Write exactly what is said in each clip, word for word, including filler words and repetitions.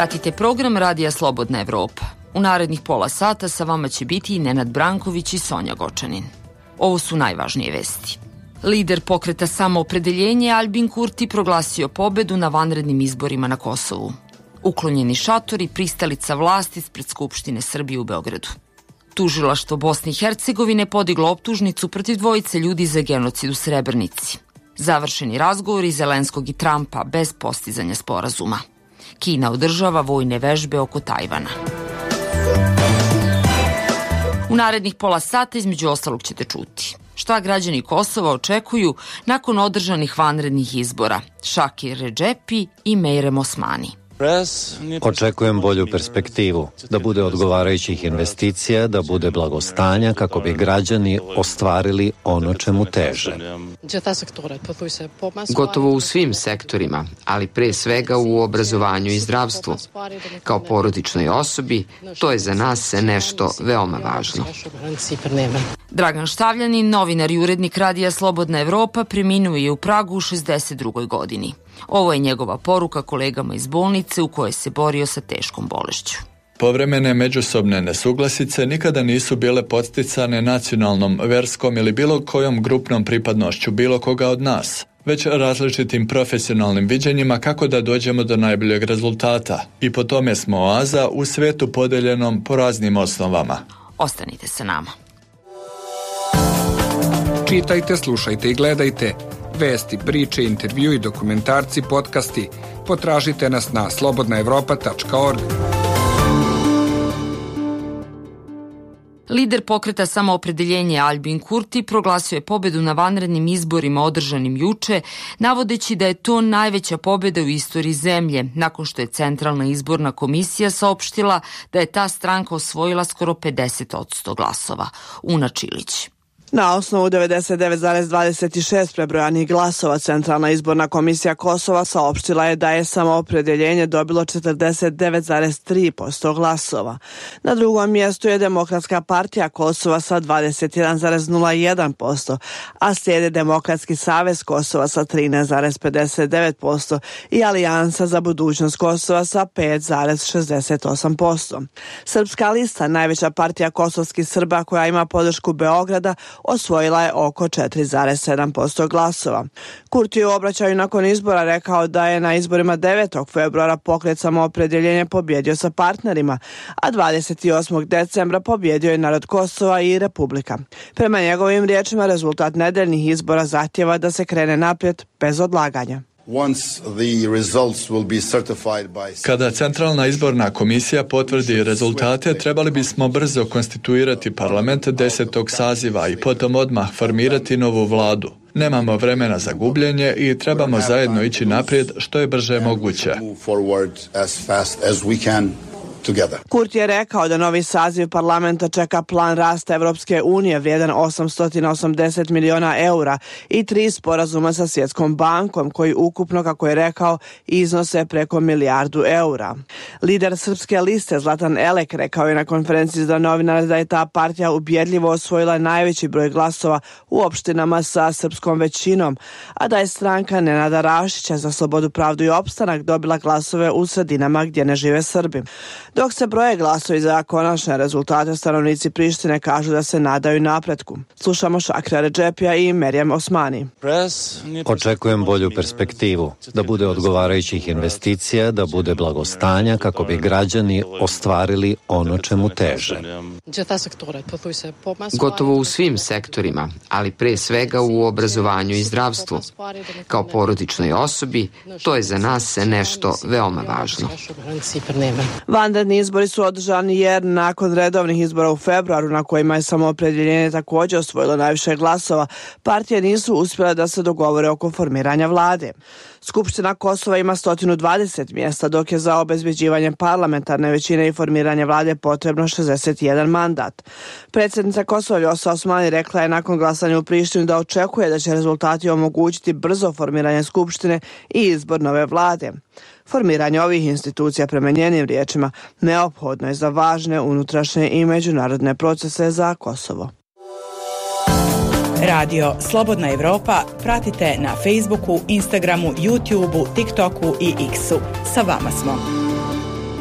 Pratite program Radija Slobodna Evropa. U narednih pola sata sa vama će biti i Nenad Branković i Sonja Gočanin. Ovo su najvažnije vesti. Lider pokreta Samoopredeljenje Albin Kurti proglasio pobedu na vanrednim izborima na Kosovu. Uklonjeni šatori, pristalica vlasti ispred Skupštine Srbije u Beogradu. Tužilaštvo Bosne i Hercegovine podiglo optužnicu protiv dvojice ljudi za genocid u Srebrenici. Završeni razgovori Zelenskog i Trumpa bez postizanja sporazuma. Kina održava vojne vežbe oko Tajvana. U narednih pola sata između ostalog ćete čuti šta građani Kosova očekuju nakon održanih vanrednih izbora. Šakir Redžepi i Mejrem Osmani. Očekujem bolju perspektivu, da bude odgovarajućih investicija, da bude blagostanja kako bi građani ostvarili ono čemu teže. Gotovo u svim sektorima, ali pre svega u obrazovanju i zdravstvu. Kao porodičnoj osobi, to je za nas nešto veoma važno. Dragan Štavljanin, novinar i urednik Radija Slobodna Evropa, preminuo je u Pragu u šezdeset drugoj godini. Ovo je njegova poruka kolegama iz bolnice u kojoj se borio sa teškom bolešću. Povremene međusobne nesuglasice nikada nisu bile podsticane nacionalnom, verskom ili bilo kojom grupnom pripadnošću bilo koga od nas, već različitim profesionalnim viđenjima kako da dođemo do najboljeg rezultata. I po tome smo oaza u svetu podeljenom po raznim osnovama. Ostanite sa nama. Čitajte, slušajte i gledajte vesti, priče, intervju i dokumentarci, podcasti. Potražite nas na slobodna evropa tačka org. Lider pokreta Samoopredeljenje Albin Kurti proglasio je pobedu na vanrednim izborima održanim juče, navodeći da je to najveća pobeda u istoriji zemlje, nakon što je Centralna izborna komisija saopštila da je ta stranka osvojila skoro pedeset posto glasova. Una Čilić. Na osnovu devedeset devet zarez dvadeset šest prebrojanih glasova, Centralna izborna komisija Kosova saopštila je da je Samoopredeljenje dobilo četrdeset devet zarez tri posto glasova. Na drugom mjestu je Demokratska partija Kosova sa dvadeset jedan zarez nula jedan posto, a slijede Demokratski savez Kosova sa trinaest zarez pedeset devet posto i Alijansa za budućnost Kosova sa pet zarez šezdeset osam posto. Srpska lista, najveća partija kosovskih Srba koja ima podršku Beograda, osvojila je oko četiri zarez sedam posto glasova. Kurti je u obraćaju nakon izbora rekao da je na izborima devetog februara pokret Samoopredeljenje pobjedio sa partnerima, a dvadeset osmog decembra pobjedio je narod Kosova i Republika. Prema njegovim riječima, rezultat nedeljnih izbora zahtjeva da se krene naprijed bez odlaganja. Kada Centralna izborna komisija potvrdi rezultate, trebali bismo brzo konstituirati parlament desetog saziva i potom odmah formirati novu vladu. Nemamo vremena za gubljenje i trebamo zajedno ići naprijed što je brže moguće. Kurti je rekao da novi saziv parlamenta čeka plan rasta Evropske unije vrijedan osamsto osamdeset miliona eura i tri sporazuma sa Svjetskom bankom koji ukupno, kako je rekao, iznose preko milijardu eura. Lider Srpske liste Zlatan Elek rekao je na konferenciji za novinare da je ta partija ubjedljivo osvojila najveći broj glasova u opštinama sa srpskom većinom, a da je stranka Nenada Rašića za slobodu, pravdu i opstanak dobila glasove u sredinama gdje ne žive Srbi. Dok se broje glasovi za konačne rezultate, stanovnici Prištine kažu da se nadaju napretku. Slušamo Šakira Redžepija i Mejrem Osmani. Očekujem bolju perspektivu, da bude odgovarajućih investicija, da bude blagostanja kako bi građani ostvarili ono čemu teže. Gotovo u svim sektorima, ali pre svega u obrazovanju i zdravstvu. Kao porodičnoj osobi, to je za nas nešto veoma važno. Vanredni izbori su održani jer nakon redovnih izbora u februaru, na kojima je Samoopredeljenje također osvojilo najviše glasova, partije nisu uspjele da se dogovore oko formiranja vlade. Skupština Kosova ima sto dvadeset mjesta, dok je za obezbeđivanje parlamentarne većine i formiranje vlade potrebno šezdeset jedan mandat. Predsjednica Kosova Vjosa Osmani rekla je nakon glasanja u Prištini da očekuje da će rezultati omogućiti brzo formiranje Skupštine i izbor nove vlade. Formiranje ovih institucija, prema njenim riječima, neophodno je za važne unutrašnje i međunarodne procese za Kosovo. Radio Slobodna Evropa pratite na Facebooku, Instagramu, YouTubeu, TikToku i X-u. Sa vama smo.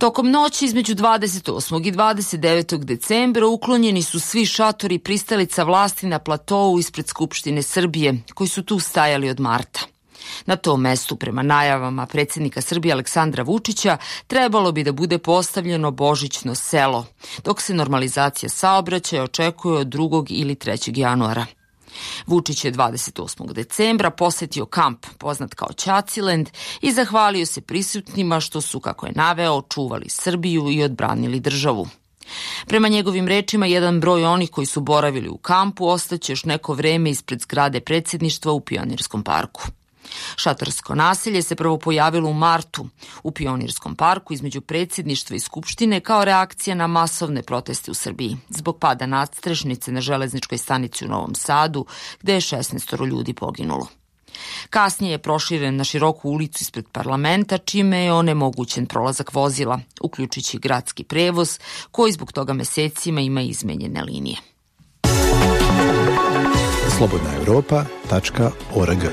Tokom noći između dvadeset osmog i dvadeset devetog decembra uklonjeni su svi šatori pristalica vlasti na platovu ispred Skupštine Srbije, koji su tu stajali od marta. Na tom mestu, prema najavama predsjednika Srbije Aleksandra Vučića, trebalo bi da bude postavljeno božićno selo, dok se normalizacija saobraćaja očekuje od drugog ili trećeg januara. Vučić je dvadeset osmog decembra posetio kamp, poznat kao Ćaciland, i zahvalio se prisutnima što su, kako je naveo, čuvali Srbiju i odbranili državu. Prema njegovim rečima, jedan broj onih koji su boravili u kampu ostaće još neko vreme ispred zgrade predsjedništva u Pionirskom parku. Šatorsko naselje se prvo pojavilo u martu u Pionirskom parku između predsjedništva i Skupštine kao reakcija na masovne proteste u Srbiji zbog pada nadstrešnice na železničkoj stanici u Novom Sadu, gde je šesnaest ljudi poginulo. Kasnije je proširen na široku ulicu ispred parlamenta, čime je onemogućen prolazak vozila, uključujući gradski prevoz, koji zbog toga mesecima ima izmenjene linije. slobodna evropa tačka org.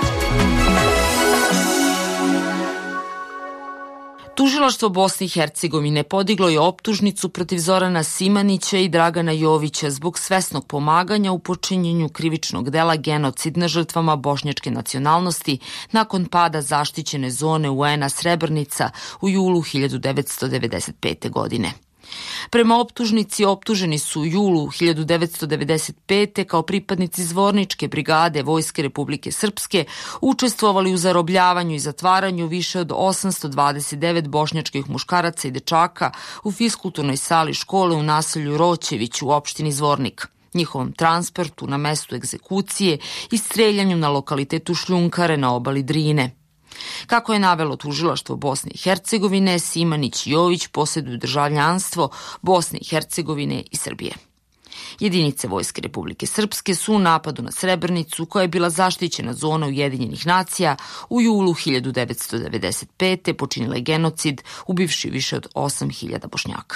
Tužilaštvo Bosne i Hercegovine podiglo je optužnicu protiv Zorana Simanića i Dragana Jovića zbog svesnog pomaganja u počinjenju krivičnog dela genocid na žrtvama bošnjačke nacionalnosti nakon pada zaštićene zone U N-a Srebrnica u julu hiljadu devetsto devedeset pete. godine. Prema optužnici, optuženi su u julu hiljadu devetsto devedeset pete. kao pripadnici Zvorničke brigade Vojske Republike Srpske učestvovali u zarobljavanju i zatvaranju više od osamsto dvadeset devet bošnjačkih muškaraca i dečaka u fiskulturnoj sali škole u naselju Roćević u opštini Zvornik, njihovom transportu na mestu egzekucije i streljanju na lokalitetu Šljunkare na obali Drine. Kako je navelo tužilaštvo Bosne i Hercegovine, Simanić i Jović posjeduju državljanstvo Bosne i Hercegovine i Srbije. Jedinice Vojske Republike Srpske su u napadu na Srebrnicu, koja je bila zaštićena zona Ujedinjenih nacija, u julu hiljadu devetsto devedeset pete. počinile genocid, ubivši više od osam hiljada Bošnjaka.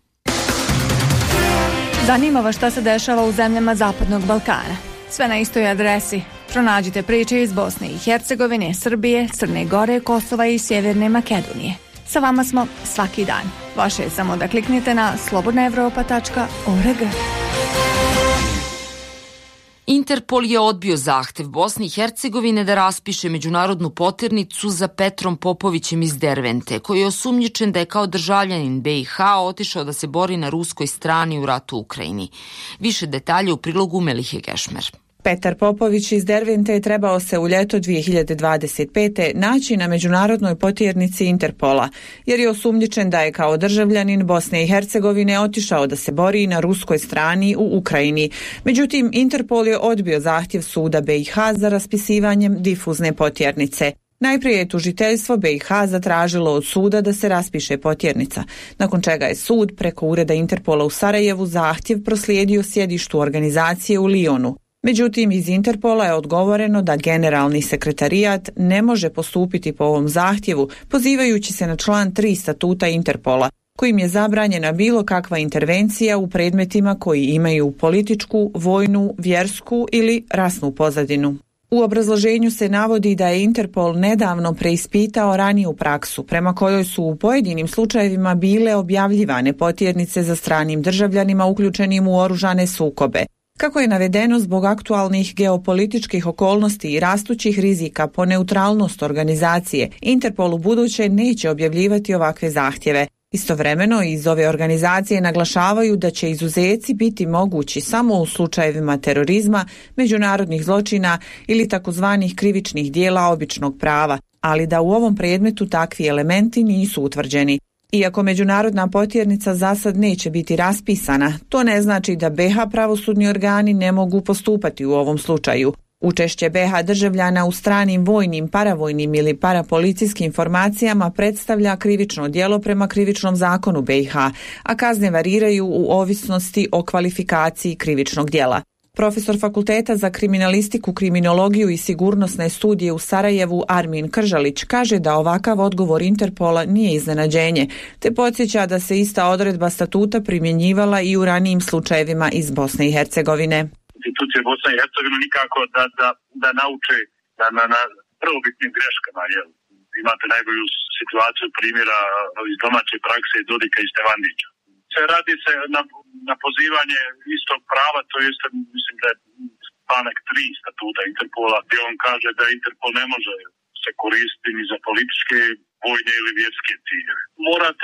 Zanima vas šta se dešava u zemljama Zapadnog Balkana. Sve na istoj adresi. Pronađite priče iz Bosne i Hercegovine, Srbije, Crne Gore, Kosova i Sjeverne Makedonije. Sa vama smo svaki dan. Vaše je samo da kliknete na slobodna evropa tačka org. Interpol je odbio zahtev Bosne i Hercegovine da raspiše međunarodnu poternicu za Petrom Popovićem iz Dervente, koji je osumnjičen da je kao državljanin B i H otišao da se bori na ruskoj strani u ratu u Ukrajini. Više detalje u prilogu Melihe Gešmer. Petar Popović iz Dervente je trebao se u ljeto dvije hiljade dvadeset pete. naći na međunarodnoj potjernici Interpola, jer je osumnjičen da je kao državljanin Bosne i Hercegovine otišao da se bori na ruskoj strani u Ukrajini. Međutim, Interpol je odbio zahtjev suda B i H za raspisivanjem difuzne potjernice. Najprije je tužiteljstvo B i H zatražilo od suda da se raspiše potjernica, nakon čega je sud preko ureda Interpola u Sarajevu zahtjev proslijedio sjedištu organizacije u Lionu. Međutim, iz Interpola je odgovoreno da generalni sekretarijat ne može postupiti po ovom zahtjevu, pozivajući se na član tri statuta Interpola, kojim je zabranjena bilo kakva intervencija u predmetima koji imaju političku, vojnu, vjersku ili rasnu pozadinu. U obrazloženju se navodi da je Interpol nedavno preispitao raniju praksu, prema kojoj su u pojedinim slučajevima bile objavljivane potjernice za stranim državljanima uključenim u oružane sukobe. Kako je navedeno, zbog aktualnih geopolitičkih okolnosti i rastućih rizika po neutralnost organizacije, Interpol u buduće neće objavljivati ovakve zahtjeve. Istovremeno, iz ove organizacije naglašavaju da će izuzeci biti mogući samo u slučajevima terorizma, međunarodnih zločina ili takozvanih krivičnih dijela običnog prava, ali da u ovom predmetu takvi elementi nisu utvrđeni. Iako međunarodna potjernica za sad neće biti raspisana, to ne znači da B H pravosudni organi ne mogu postupati u ovom slučaju. Učešće B H državljana u stranim vojnim, paravojnim ili parapolicijskim formacijama predstavlja krivično djelo prema krivičnom zakonu B i H, a kazne variraju u ovisnosti o kvalifikaciji krivičnog djela. Profesor Fakulteta za kriminalistiku, kriminologiju i sigurnosne studije u Sarajevu Armin Kržalić kaže da ovakav odgovor Interpola nije iznenađenje, te podsjeća da se ista odredba statuta primjenjivala i u ranijim slučajevima iz Bosne i Hercegovine. Institucije Bosne i Hercegovine nikako da, da, da nauče da na, na prvobitnim greškama, jel? Imate najbolju situaciju primjera iz domaće prakse Dodika i Stevandića. Se radi se na, na pozivanje istog prava, to jest, mislim da je članak tri statuta Interpola, gdje on kaže da Interpol ne može se koristiti ni za političke, vojne ili vjerske ciljeve. Morate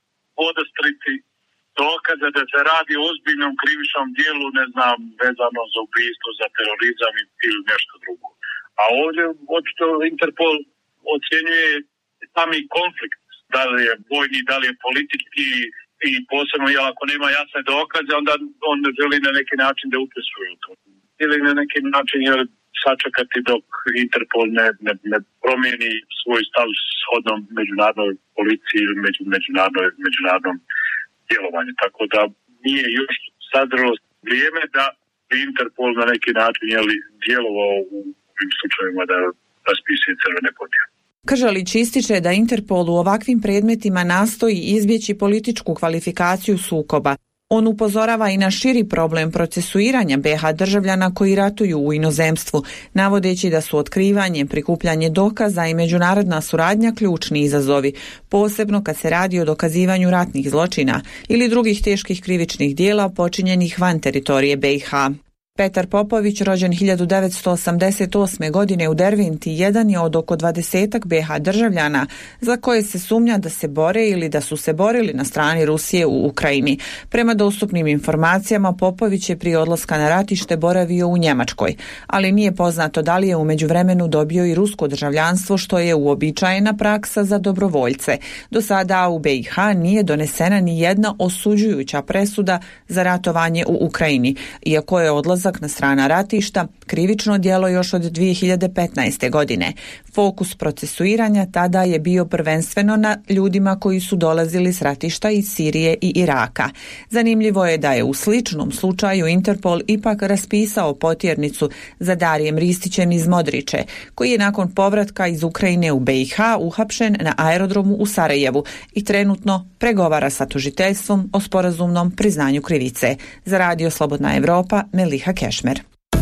podastriti dokaze da se radi o ozbiljnom krivičnom dijelu, ne znam, vezano za ubijstvo, za terorizam ili nešto drugo. A ovdje očito Interpol ocjenjuje sami konflikt, da li je vojni, da li je politički, i posebno jel ako nema jasne dokaze, onda on želi na neki način da učestvuje u to. Ili na neki način jel, sačekati dok Interpol ne, ne, ne promijeni svoj stav shodnom međunarodnoj policiji ili među, međunarodnoj, međunarodnom djelovanju. Tako da nije još sadrilo vrijeme da bi Interpol na neki način jel, djelovao u ovim slučajevima da raspisuje crvene podjele. Kržalić ističe da Interpol u ovakvim predmetima nastoji izbjeći političku kvalifikaciju sukoba. On upozorava i na širi problem procesuiranja be ha državljana koji ratuju u inozemstvu, navodeći da su otkrivanje, prikupljanje dokaza i međunarodna suradnja ključni izazovi, posebno kad se radi o dokazivanju ratnih zločina ili drugih teških krivičnih dijela počinjenih van teritorije be ha. Petar Popović, rođen hiljadu devetsto osamdeset osme. godine u Derventi, jedan je od oko dvadesetak be ha državljana za koje se sumnja da se bore ili da su se borili na strani Rusije u Ukrajini. Prema dostupnim informacijama, Popović je prije odlaska na ratište boravio u Njemačkoj, ali nije poznato da li je u međuvremenu dobio i rusko državljanstvo, što je uobičajena praksa za dobrovoljce. Do sada u be ha nije donesena ni jedna osuđujuća presuda za ratovanje u Ukrajini, iako je odlazak na strana ratišta krivično djelo još od dvije hiljade petnaeste. godine. Fokus procesuiranja tada je bio prvenstveno na ljudima koji su dolazili s ratišta iz Sirije i Iraka. Zanimljivo je da je u sličnom slučaju Interpol ipak raspisao potjernicu za Darijem Ristićem iz Modriče, koji je nakon povratka iz Ukrajine u be ha uhapšen na aerodromu u Sarajevu i trenutno pregovara sa tužiteljstvom o sporazumnom priznanju krivice. Za Radio Slobodna Evropa, Meliha Kešmer.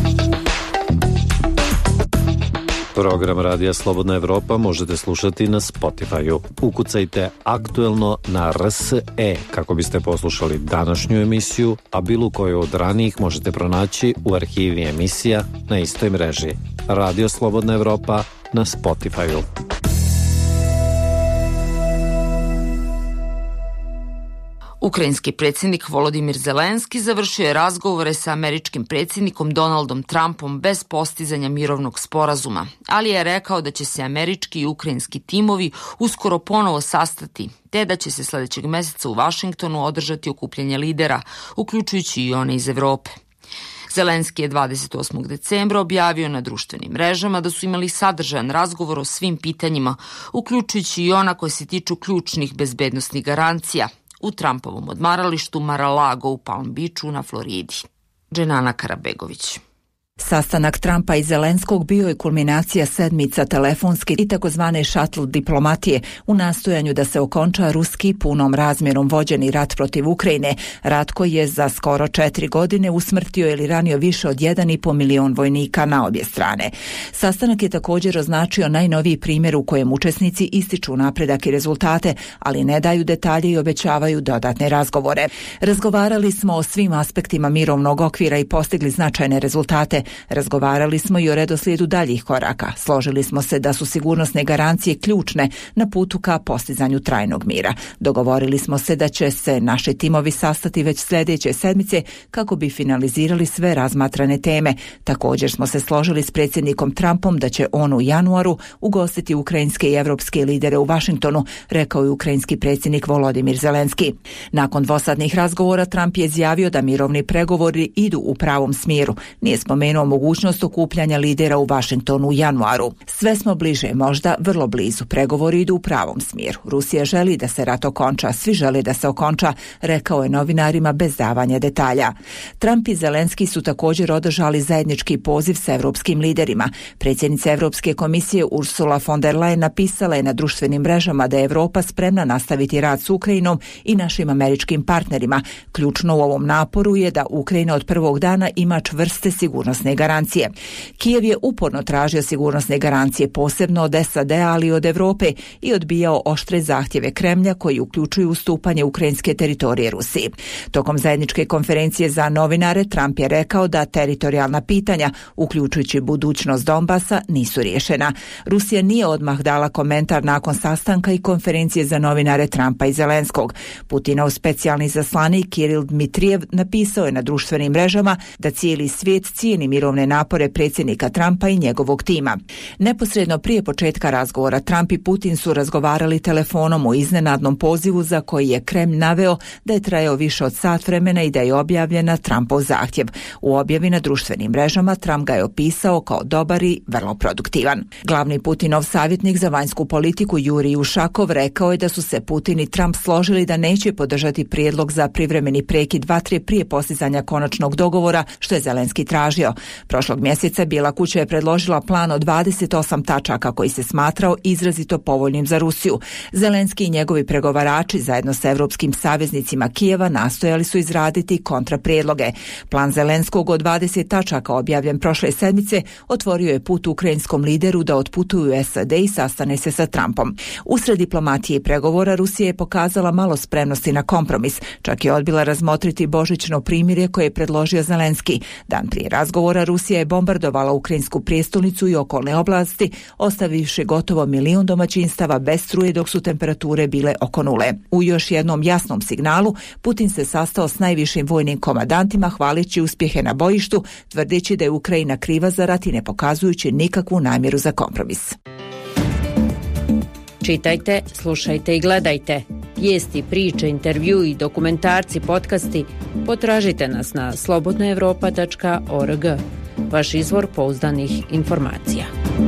Program Radija Slobodna Evropa možete slušati na Spotify-u. Ukucajte aktuelno na R S E kako biste poslušali današnju emisiju, a bilo koju od ranijih možete pronaći u arhivi emisija na istoj mreži. Radio Slobodna Evropa na Spotify-u. Ukrajinski predsjednik Volodimir Zelenski završio je razgovore sa američkim predsjednikom Donaldom Trumpom bez postizanja mirovnog sporazuma, ali je rekao da će se američki i ukrajinski timovi uskoro ponovo sastati, te da će se sljedećeg mjeseca u Vašingtonu održati okupljanje lidera, uključujući i one iz Evrope. Zelenski je dvadeset osmog decembra objavio na društvenim mrežama da su imali sadržajan razgovor o svim pitanjima, uključujući i ona koje se tiču ključnih bezbednosnih garancija, u Trumpovom odmaralištu Mar-a-Lago u Palm Beachu na Floridi. Dženana Karabegović. Sastanak Trumpa i Zelenskog bio je kulminacija sedmica telefonske i takozvane šatl diplomatije u nastojanju da se okonča ruski punom razmjerom vođeni rat protiv Ukrajine, rat koji je za skoro četiri godine usmrtio ili ranio više od jedan i po milion vojnika na obje strane. Sastanak je također označio najnoviji primjer u kojem učesnici ističu napredak i rezultate, ali ne daju detalje i obećavaju dodatne razgovore. Razgovarali smo o svim aspektima mirovnog okvira i postigli značajne rezultate. Razgovarali smo i o redoslijedu daljih koraka. Složili smo se da su sigurnosne garancije ključne na putu ka postizanju trajnog mira. Dogovorili smo se da će se naši timovi sastati već sljedeće sedmice kako bi finalizirali sve razmatrane teme. Također smo se složili s predsjednikom Trumpom da će on u januaru ugostiti ukrajinske i evropske lidere u Vašingtonu, rekao je ukrajinski predsjednik Volodimir Zelenski. Nakon dvosadnih razgovora Trump je izjavio da mirovni pregovori idu u pravom smjeru. Nije spomenuo mogućnost okupljanja lidera u Vašingtonu u januaru. Sve smo bliže, možda vrlo blizu. Pregovori idu u pravom smjeru. Rusija želi da se rat okonča, svi žele da se okonča, rekao je novinarima bez davanja detalja. Trump i Zelenski su također održali zajednički poziv sa evropskim liderima. Predsjednica Evropske komisije Ursula von der Leyen napisala je na društvenim mrežama da je Evropa spremna nastaviti rad s Ukrajinom i našim američkim partnerima. Ključno u ovom naporu je da Ukrajina od prvog dana ima čvrste sigurnosne sigurnosne garancije. Kijev je uporno tražio sigurnosne garancije posebno od S A D, ali i od Evrope i odbijao oštre zahtjeve Kremlja koji uključuju ustupanje ukrajinske teritorije Rusiji. Tokom zajedničke konferencije za novinare Trump je rekao da teritorijalna pitanja, uključujući budućnost Donbasa, nisu riješena. Rusija nije odmah dala komentar nakon sastanka i konferencije za novinare Trumpa i Zelenskog. Putinov specijalni zaslanik Kiril Dmitrijev napisao je na društvenim mrežama da cijeli svijet cijeni mirovne napore predsjednika Trumpa i njegovog tima. Neposredno prije početka razgovora Trump i Putin su razgovarali telefonom u iznenadnom pozivu za koji je Kremlj naveo da je trajao više od sat vremena i da je objavljena Trumpov zahtjev. U objavi na društvenim mrežama Trump ga je opisao kao dobar i vrlo produktivan. Glavni Putinov savjetnik za vanjsku politiku Jurij Ušakov rekao je da su se Putin i Trump složili da neće podržati prijedlog za privremeni prekid vatre prije postizanja konačnog dogovora, što je Zelenski tražio. Prošlog mjeseca Bijela kuća je predložila plan od dvadeset osam tačaka koji se smatrao izrazito povoljnim za Rusiju. Zelenski i njegovi pregovarači zajedno sa europskim saveznicima Kijeva nastojali su izraditi kontraprijedloge. Plan Zelenskog od dvadeset tačaka objavljen prošle sedmice otvorio je put ukrajinskom lideru da otputuju u S A D i sastane se sa Trumpom. Usred diplomatije i pregovora Rusija je pokazala malo spremnosti na kompromis, čak je odbila razmotriti božićno primirje koje je predložio Zelenski. Dan prije razgovora Rusija je bombardovala ukrajinsku prijestolnicu i okolne oblasti, ostavivši gotovo milijun domaćinstava bez struje dok su temperature bile oko nule. U još jednom jasnom signalu Putin se sastao s najvišim vojnim komandantima hvaleći uspjehe na bojištu, tvrdeći da je Ukrajina kriva za rat i ne pokazujući nikakvu namjeru za kompromis. Čitajte, slušajte i gledajte. Vijesti, priče, intervju i dokumentarci, podcasti potražite nas na slobodna evropa tačka org. Vaš izvor pouzdanih informacija.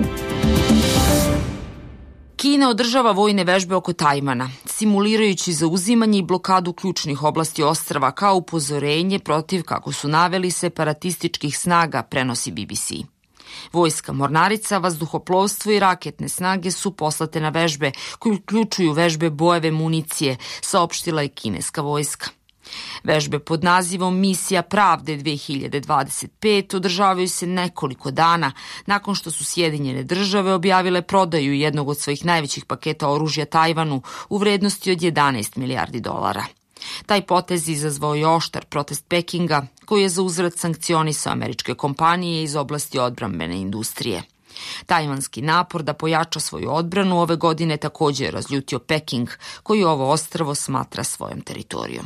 Kina održava vojne vežbe oko Tajvana, simulirajući zauzimanje i blokadu ključnih oblasti ostrva kao upozorenje protiv, kako su naveli, separatističkih snaga, prenosi B B C. Vojska mornarica, vazduhoplovstvo i raketne snage su poslate na vežbe koje uključuju vežbe bojeve municije, saopštila je kineska vojska. Vežbe pod nazivom Misija pravde dve hiljade dvadeset pet održavaju se nekoliko dana nakon što su Sjedinjene države objavile prodaju jednog od svojih najvećih paketa oružja Tajvanu u vrednosti od jedanaest milijardi dolara. Taj potez izazvao je oštar protest Pekinga, koji je za uzvrat sankcionisao američke kompanije iz oblasti odbrambene industrije. Tajvanski napor da pojača svoju odbranu ove godine također je razljutio Peking, koji ovo ostrvo smatra svojom teritorijom.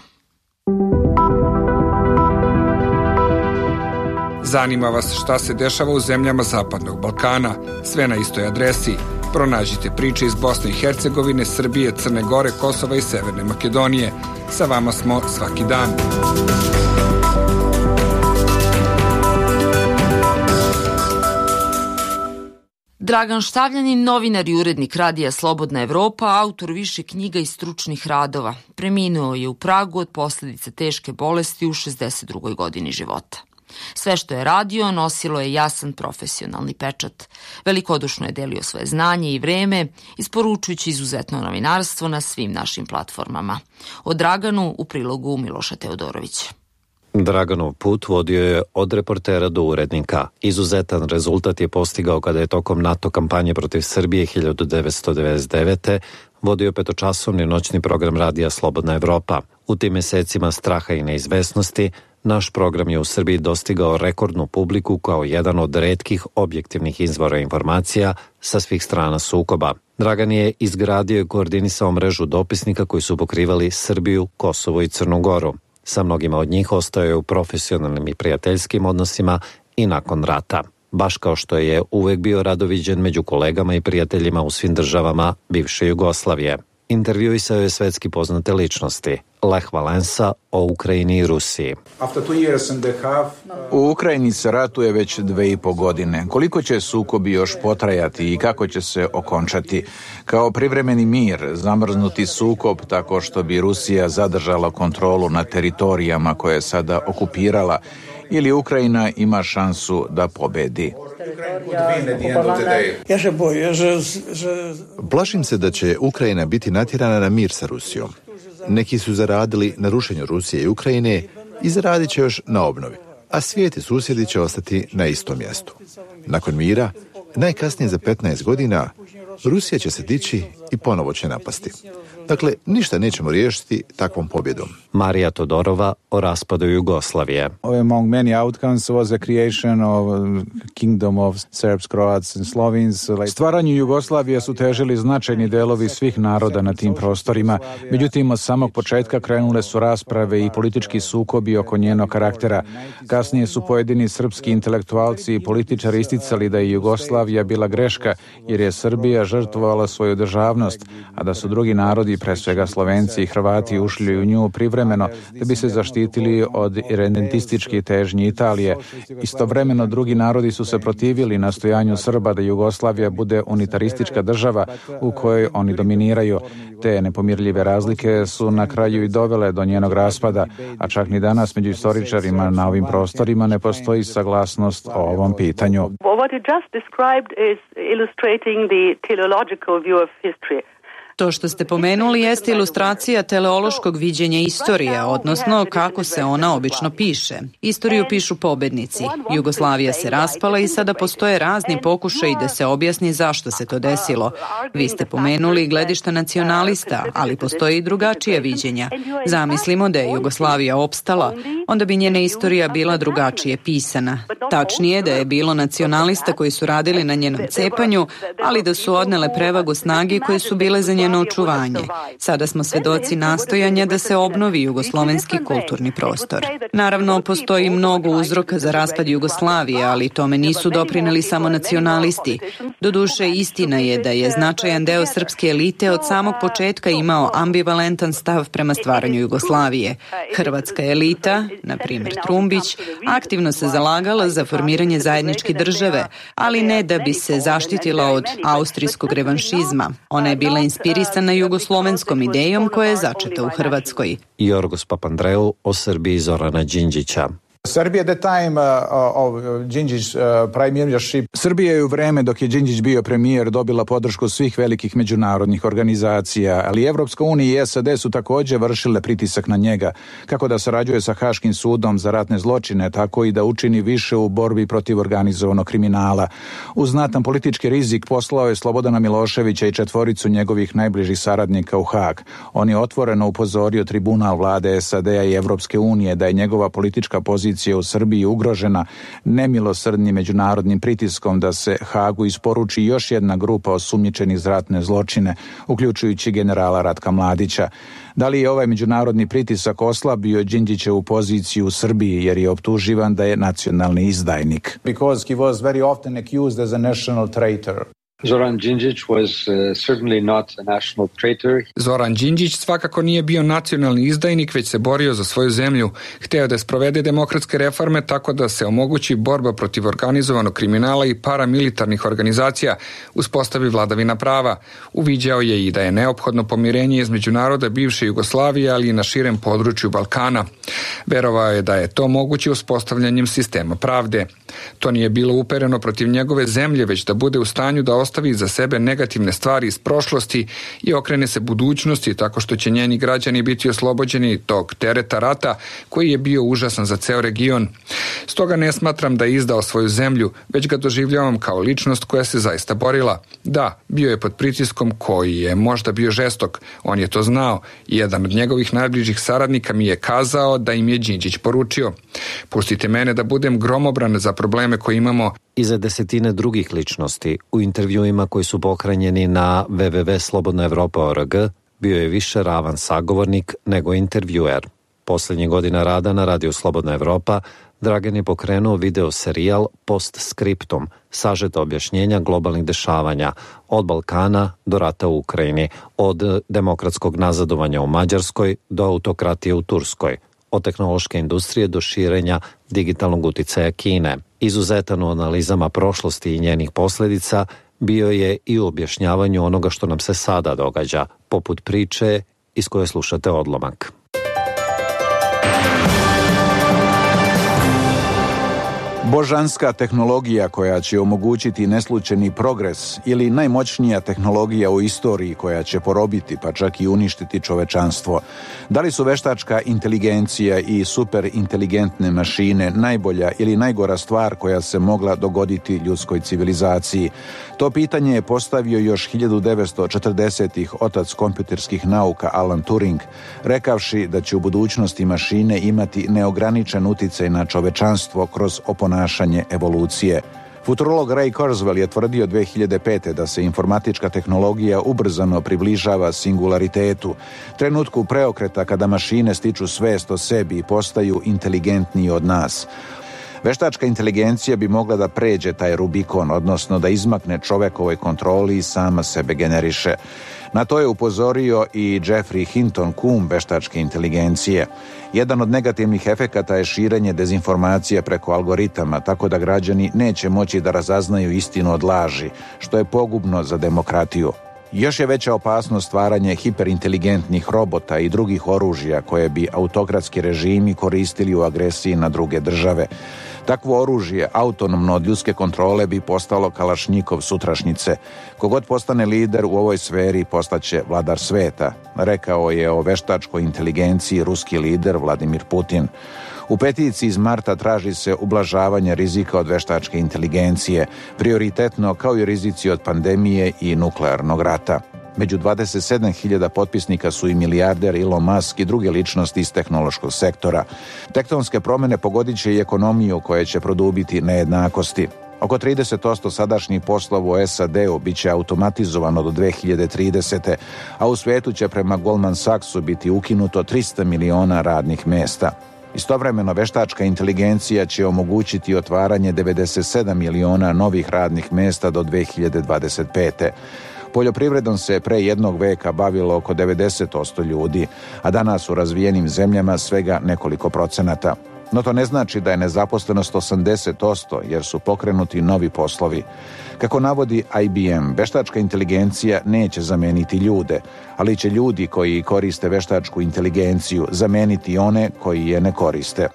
Zanima vas šta se dešava u zemljama Zapadnog Balkana? Sve na istoj adresi. Pronađite priče iz Bosne i Hercegovine, Srbije, Crne Gore, Kosova i Severne Makedonije. Sa vama smo svaki dan. Dragan Štavljanin, novinar i urednik radija Slobodna Evropa, autor više knjiga i stručnih radova, preminuo je u Pragu od posljedica teške bolesti u šezdeset drugoj godini života. Sve što je radio nosilo je jasan profesionalni pečat. Velikodušno je delio svoje znanje i vreme, isporučujući izuzetno novinarstvo na svim našim platformama. O Draganu u prilogu Miloša Teodorovića. Draganov put vodio je od reportera do urednika. Izuzetan rezultat je postigao kada je tokom NATO kampanje protiv Srbije hiljadu devetsto devedeset devete. vodio petočasovni noćni program radija Slobodna Evropa. U tim mesecima straha i neizvesnosti naš program je u Srbiji dostigao rekordnu publiku kao jedan od retkih objektivnih izvora informacija sa svih strana sukoba. Dragan je izgradio i koordinisao mrežu dopisnika koji su pokrivali Srbiju, Kosovo i Crnu Goru. Sa mnogima od njih ostao je u profesionalnim i prijateljskim odnosima i nakon rata. Baš kao što je uvek bio radoviđen među kolegama i prijateljima u svim državama bivše Jugoslavije. Intervjuisao je svetski poznate ličnosti, Lech Valensa o Ukrajini i Rusiji. U Ukrajini se ratuje već dve i po godine. Koliko će sukobi još potrajati i kako će se okončati? Kao privremeni mir, zamrznuti sukob tako što bi Rusija zadržala kontrolu nad teritorijama koje je sada okupirala, ili Ukrajina ima šansu da pobedi? Plašim se da će Ukrajina biti natjerana na mir sa Rusijom. Neki su zaradili na rušenju Rusije i Ukrajine i zaradit će još na obnovi. a svijet i susjedi će ostati na istom mjestu. Nakon mira, najkasnije za petnaest godina, Rusija će se dići i ponovo će napasti. Dakle, ništa nećemo riješiti takvom pobjedom. Marija Todorova o raspadu Jugoslavije. Among many outcomes was the creation of kingdom of Serbs, Croats and Slovenes. Stvaranju Jugoslavije su težili značajni delovi svih naroda na tim prostorima. Međutim, od samog početka krenule su rasprave i politički sukobi oko njenog karaktera. Kasnije su pojedini srpski intelektualci i političari isticali da je Jugoslavija bila greška, jer je Srbija žrtvovala svoju državnost, a da su drugi narodi, pre svega Slovenci i Hrvati, ušli u nju privremeno da bi se zaštitili od irredentističkih težnji Italije. Istovremeno drugi narodi su se protivili nastojanju Srba da Jugoslavija bude unitaristička država u kojoj oni dominiraju. Te nepomirljive razlike su na kraju i dovele do njenog raspada, a čak ni danas među istoričarima na ovim prostorima ne postoji saglasnost o ovom pitanju. What you just described is illustrating the teleological view of history. To što ste pomenuli jeste ilustracija teleološkog viđenja istorije, odnosno kako se ona obično piše. Istoriju pišu pobednici. Jugoslavija se raspala i sada postoje razni pokušaji da se objasni zašto se to desilo. Vi ste pomenuli gledišta nacionalista, ali postoje i drugačija viđenja. Zamislimo da je Jugoslavija opstala, onda bi njena istorija bila drugačije pisana. Tačnije da je bilo nacionalista koji su radili na njenom cepanju, ali da su odnele prevagu snage koje su bile za njeno očuvanje. Sada smo svedoci nastojanja da se obnovi jugoslovenski kulturni prostor. Naravno, postoji mnogo uzroka za raspad Jugoslavije, ali tome nisu doprineli samo nacionalisti. Doduše, istina je da je značajan deo srpske elite od samog početka imao ambivalentan stav prema stvaranju Jugoslavije. Hrvatska elita, na primjer Trumbić, aktivno se zalagala za formiranje zajedničke države, ali ne da bi se zaštitila od austrijskog revanšizma. Ona je bila inspirisana jugoslovenskom idejom koja je začeta u Hrvatskoj. Jorgos Papandreou o Srbiji Zorana Đinđića. Serbia at the time uh, of Đinđić uh, premiership. Srbija je u vreme dok je Đinđić bio premijer dobila podršku svih velikih međunarodnih organizacija, ali Evropska unija i S A D su također vršile pritisak na njega, kako da sarađuje sa Haškim sudom za ratne zločine, tako i da učini više u borbi protiv organizovanog kriminala. Uz znatan politički rizik poslao je Slobodana Miloševića i četvoricu njegovih najbližih saradnika u Hag. On je otvoreno upozorio tribunal vlade S A D-a i Evropske unije da je njegova politička pozicija u Srbiji ugrožena nemilosrdnim međunarodnim pritiskom da se Hagu isporuči još jedna grupa osumnjičenih za ratne zločine, uključujući generala Ratka Mladića. Da li je ovaj međunarodni pritisak oslabio Đinđićevu poziciju u Srbiji jer je optuživan da je nacionalni izdajnik? Because he was very often accused as a national traitor. Zoran Đinđić was uh, certainly not a national traitor. Zoran Đinđić svakako nije bio nacionalni izdajnik, već se borio za svoju zemlju. Hteo da sprovede demokratske reforme tako da se omogući borba protiv organizovanog kriminala i paramilitarnih organizacija, uspostavi vladavina prava. Uviđao je i da je neophodno pomirenje između naroda bivše Jugoslavije, ali i na širem području Balkana. Verovao je da je to moguće uspostavljanjem sistema pravde. To nije bilo upereno protiv njegove zemlje, već da bude u stanju da ostavi za sebe negativne stvari iz prošlosti i okrene se budućnosti tako što će njeni građani biti oslobođeni tog tereta rata koji je bio užasan za ceo region. Stoga ne smatram da je izdao svoju zemlju, već ga doživljavam kao ličnost koja se zaista borila. Da, bio je pod pritiskom koji je možda bio žestok, on je to znao i jedan od njegovih najbližih saradnika mi je kazao da im je Đinđić poručio: pustite mene da budem gromobran za probleme koje imamo. Iza desetine drugih ličnosti u intervjuima koji su pohranjeni na w w w tačka slobodna evropa tačka org bio je više ravan sagovornik nego intervjuer. Poslednjih godina rada na radiju Slobodna Evropa Dragan je pokrenuo video serijal Postscriptum, sažeta objašnjenja globalnih dešavanja od Balkana do rata u Ukrajini, od demokratskog nazadovanja u Mađarskoj do autokratije u Turskoj, od tehnološke industrije do širenja digitalnog uticaja Kine. Izuzetan u analizama prošlosti i njenih posledica bio je i u objašnjavanju onoga što nam se sada događa, poput priče iz koje slušate odlomak. Božanska tehnologija koja će omogućiti neslučajni progres ili najmoćnija tehnologija u istoriji koja će porobiti pa čak i uništiti čovečanstvo. Da li su veštačka inteligencija i superinteligentne mašine najbolja ili najgora stvar koja se mogla dogoditi ljudskoj civilizaciji? To pitanje je postavio još hiljadu devetsto četrdesetih otac kompjuterskih nauka Alan Turing, rekavši da će u budućnosti mašine imati neograničen uticaj na čovečanstvo kroz oponašanje evolucije. Futurolog Ray Kurzweil je tvrdio dve hiljade pete. da se informatička tehnologija ubrzano približava singularitetu, trenutku preokreta kada mašine stiču svest o sebi i postaju inteligentniji od nas. Veštačka inteligencija bi mogla da pređe taj Rubikon, odnosno da izmakne čovekovoj kontroli i sama sebe generiše. Na to je upozorio i Jeffrey Hinton, kum veštačke inteligencije. Jedan od negativnih efekata je širenje dezinformacija preko algoritama, tako da građani neće moći da razaznaju istinu od laži, što je pogubno za demokratiju. Još je veća opasnost stvaranje hiperinteligentnih robota i drugih oružja koje bi autokratski režimi koristili u agresiji na druge države. Takvo oružje, autonomno od ljudske kontrole, bi postalo Kalašnjikov sutrašnjice. Kogod postane lider u ovoj sferi postaće vladar sveta, rekao je o veštačkoj inteligenciji ruski lider Vladimir Putin. U peticiji iz marta traži se ublažavanje rizika od veštačke inteligencije, prioritetno kao i rizici od pandemije i nuklearnog rata. Među dvadeset sedam hiljada potpisnika su i milijarder Elon Musk i druge ličnosti iz tehnološkog sektora. Tektonske promene pogodit će i ekonomiju koja će produbiti nejednakosti. Oko trideset posto sadašnjih poslova u S A D-u bit će automatizovano do dve hiljade tridesete. a u svijetu će prema Goldman Sachsu biti ukinuto trista miliona radnih mesta. Istovremeno, veštačka inteligencija će omogućiti otvaranje devedeset sedam miliona novih radnih mesta do dve hiljade dvadeset pete. Poljoprivredom se pre jednog veka bavilo oko devedeset posto ljudi, a danas u razvijenim zemljama svega nekoliko procenata. No to ne znači da je nezaposlenost osamdeset posto, jer su pokrenuti novi poslovi. Kako navodi I B M, veštačka inteligencija neće zameniti ljude, ali će ljudi koji koriste veštačku inteligenciju zameniti one koji je ne koriste.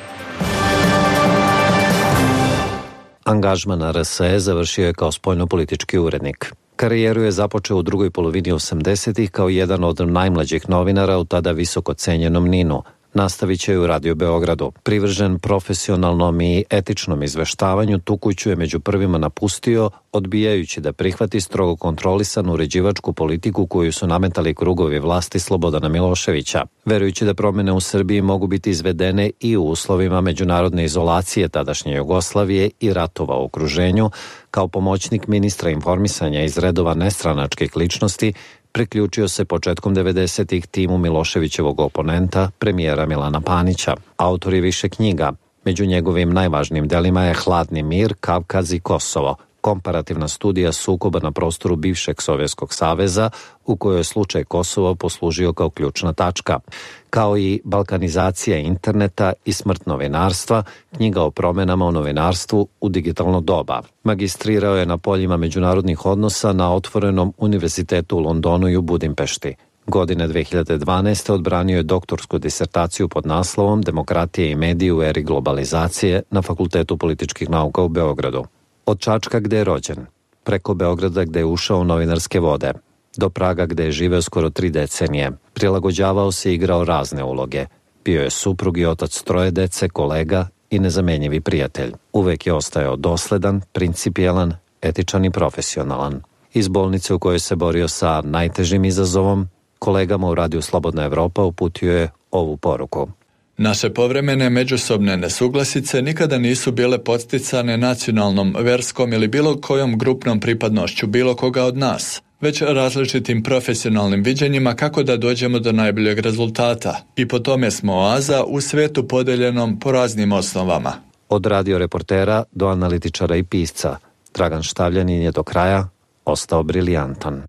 Angažman na R S E završio je kao spoljnopolitički urednik. Karijeru je započeo u drugoj polovini osamdesetih kao jedan od najmlađih novinara u tada visoko cenjenom Ninu. Nastavit će u Radio Beogradu. Privržen profesionalnom i etičnom izveštavanju, tu kuću je među prvima napustio, odbijajući da prihvati strogo kontrolisanu uređivačku politiku koju su nametali krugovi vlasti Slobodana Miloševića. Verujući da promene u Srbiji mogu biti izvedene i u uslovima međunarodne izolacije tadašnje Jugoslavije i ratova u okruženju, kao pomoćnik ministra informisanja iz redova nestranačkih ličnosti, priključio se početkom devedesetih timu Miloševićevog oponenta, premijera Milana Panića. Autor je više knjiga. Među njegovim najvažnijim delima je Hladni mir, Kavkaz i Kosovo, komparativna studija sukoba na prostoru bivšeg Sovjetskog saveza, u kojoj je slučaj Kosova poslužio kao ključna tačka, kao i Balkanizacija interneta i smrt novinarstva, knjiga o promenama u novinarstvu u digitalno doba. Magistrirao je na poljima međunarodnih odnosa na Otvorenom univerzitetu u Londonu i u Budimpešti. Godine dve hiljade dvanaeste. odbranio je doktorsku disertaciju pod naslovom Demokratija i mediji u eri globalizacije na Fakultetu političkih nauka u Beogradu. Od Čačka gde je rođen, preko Beograda gde je ušao u novinarske vode, do Praga gde je živeo skoro tri decenije. Prilagođavao se i igrao razne uloge. Bio je suprug i otac troje dece, kolega i nezamenjivi prijatelj. Uvek je ostajao dosledan, principijelan, etičan i profesionalan. Iz bolnice u kojoj se borio sa najtežim izazovom, kolegama u Radiju Slobodna Evropa uputio je ovu poruku. Naše povremene međusobne nesuglasice nikada nisu bile podsticane nacionalnom, verskom ili bilo kojom grupnom pripadnošću bilo koga od nas, već različitim profesionalnim viđenjima kako da dođemo do najboljeg rezultata. I po tome smo oaza u svetu podeljenom po raznim osnovama. Od radio reportera do analitičara i pisca, Dragan Štavljanin je do kraja ostao briljantan.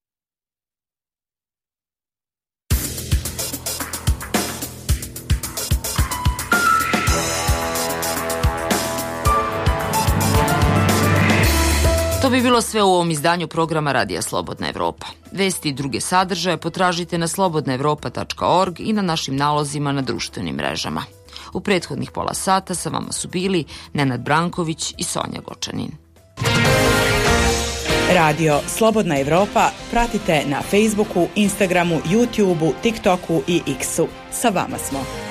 To bi bilo sve u ovom izdanju programa Radija Slobodna Evropa. Vesti i druge sadržaje potražite na slobodna evropa tačka org i na našim nalozima na društvenim mrežama. U prethodnih pola sata sa vama su bili Nenad Branković i Sonja Gočanin. Radio Slobodna Evropa pratite na Facebooku, Instagramu, YouTubeu, TikToku i X-u. Sa vama smo.